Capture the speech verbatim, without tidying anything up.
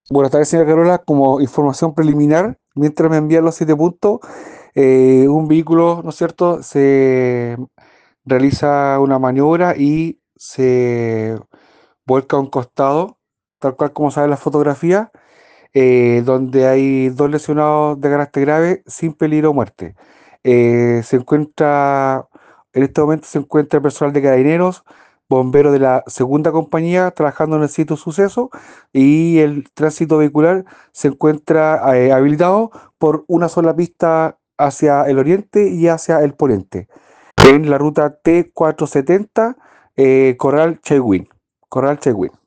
Buenas tardes, señora Carola. Como información preliminar, mientras me envían los siete puntos, eh, un vehículo, ¿no es cierto?, se realiza una maniobra y se vuelca a un costado, tal cual como sale en la fotografía, eh, donde hay dos lesionados de carácter grave sin peligro de muerte. Eh, se encuentra, en este momento se encuentra el personal de Carabineros, bomberos de la segunda compañía trabajando en el sitio suceso, y el tránsito vehicular se encuentra eh, habilitado por una sola pista hacia el oriente y hacia el poniente, en la ruta T cuatrocientos setenta, eh, Corral Chayhuín. Corral Chayhuín.